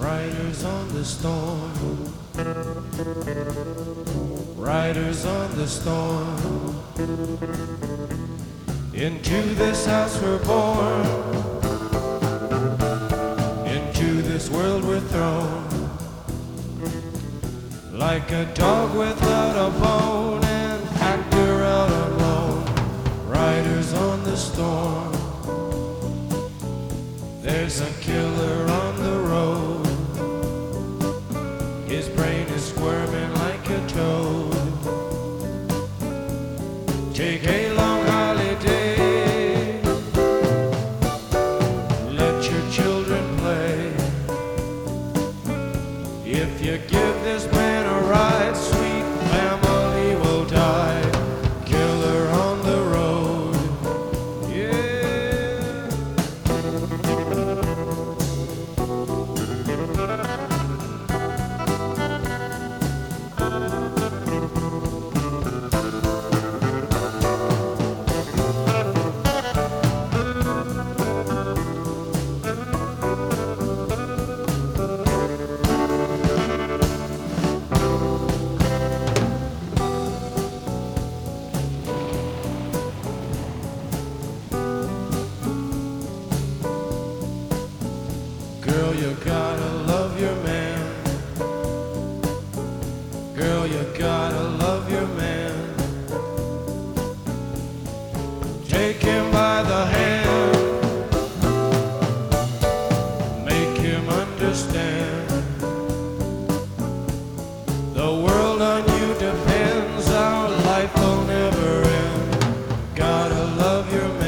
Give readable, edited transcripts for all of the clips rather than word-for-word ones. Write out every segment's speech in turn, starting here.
Riders on the storm, riders on the storm. Into this house we're born, into this world we're thrown. Like a dog without a bone, an actor out alone. Riders on the storm. There's a killer on the road. His brain is squirming like a toad. Take a long holiday. Let your children play. If you give this man a ride, sweet family will die. Killer on the road. Yeah. Girl, you gotta love your man. Girl, you gotta love your man. Take him by the hand. Make him understand. The world on you depends. Our life will never end. Gotta love your man.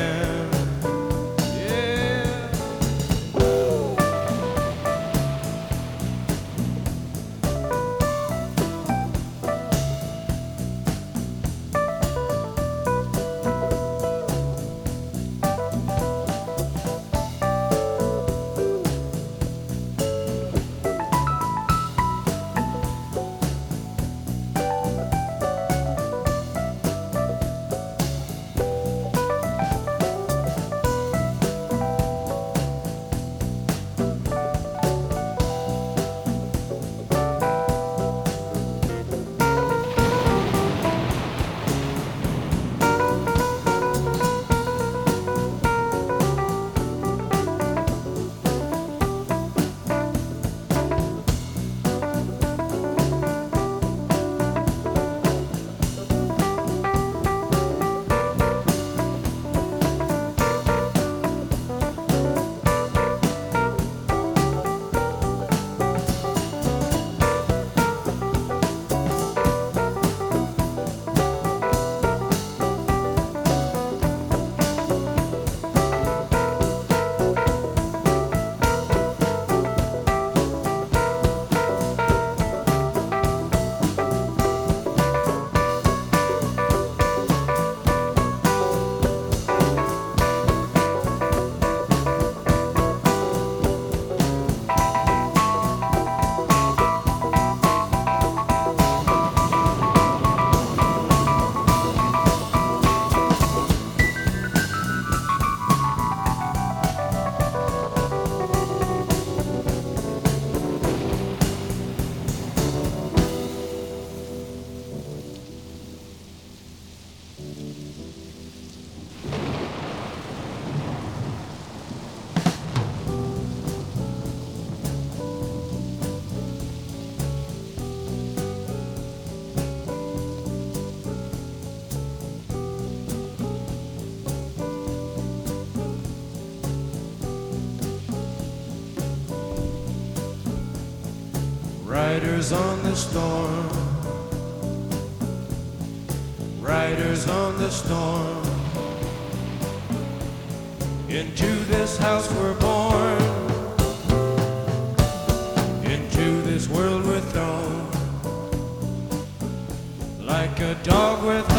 Riders on the storm, riders on the storm. Into this house we're born, into this world we're thrown. Like a dog with